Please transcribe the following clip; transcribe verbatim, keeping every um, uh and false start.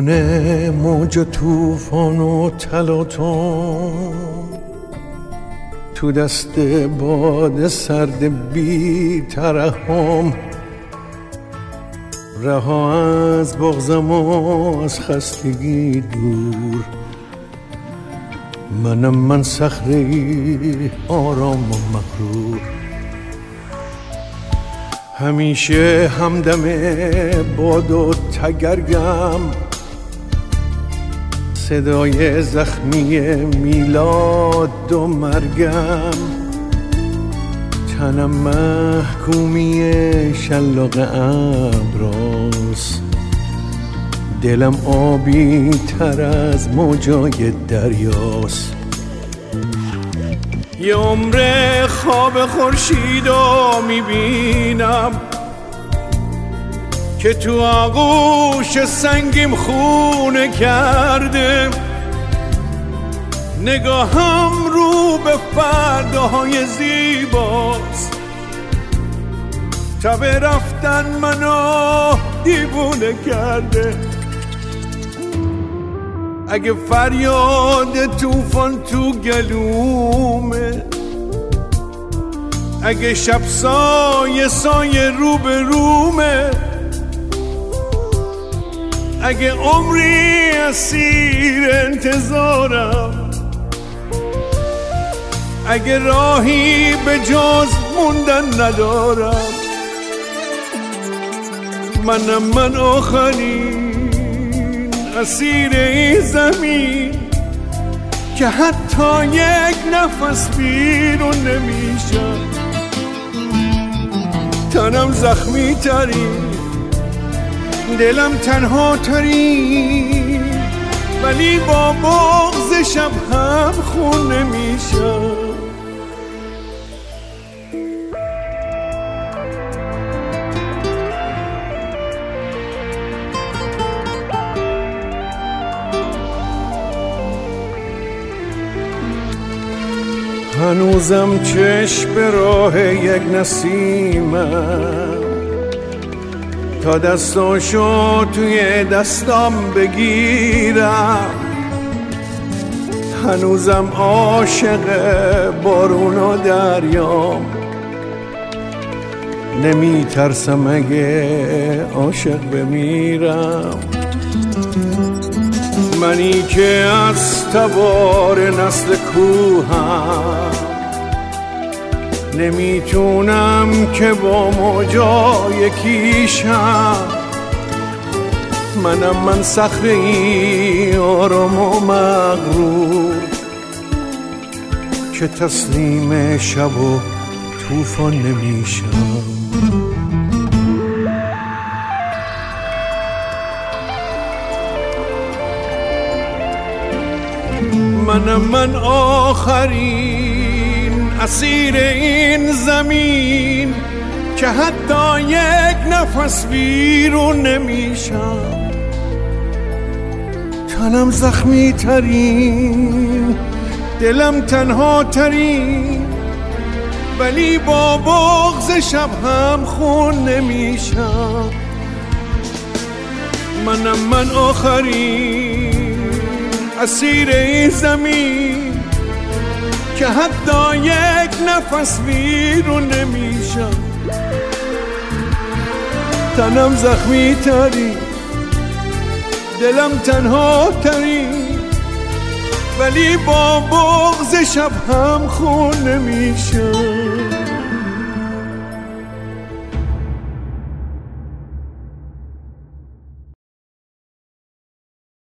میکنه موج طوفان و تلاطم تو دست باد سرد بی ترحم، رها از بغضم و از خستگی دور. منم من صخره‌ای آرام و مغرور، همیشه همدم باد و تگرگم، صدای زخمی میلاد و مرگم. تنم محکومی شلاق ابراست، دلم آبی تر از موجای دریاست. یه عمر خواب خورشیدو میبینم که تو آغوش سنگیم خونه کرده. نگاهم رو به فرداهای زیباست، تا به رفتن منو دیوونه کرده. اگه فریاد طوفان تو گلومه، اگه شب سایه سایه رو به رومه، اگه عمری اسیر انتظارم، اگه راهی به جز موندن ندارم، منم من آخرین اسیر این زمین که حتی یک نفس بیرون نمیشم. تنم زخمی ترین، دلم تنها ترین، ولی با بغض شب هم خون نمیشم. هنوزم چشم به راه یک نسیمم، تا دستاشو توی دستام بگیرم. هنوزم عاشق بارون و دریام، نمی ترسم اگه عاشق بمیرم. منی که از تبار نسل کوهم، نمیتونم که با موجا یکیشم. منم من صخره‌ای آرام و مغرور، که تسلیم شب و طوفان نمیشم. منم من آخرین اسیر این زمین که حتی یک نفس بیرون نمیشم. تنم زخمی ترین، دلم تنها ترین، ولی با بغض شب هم خون نمیشم. منم من آخرین اسیر این زمین که حتی یک نفس بیرون نمیشم. تنم زخمی ترین، دلم تنها ترین، ولی با بغض شب هم خون نمیشم.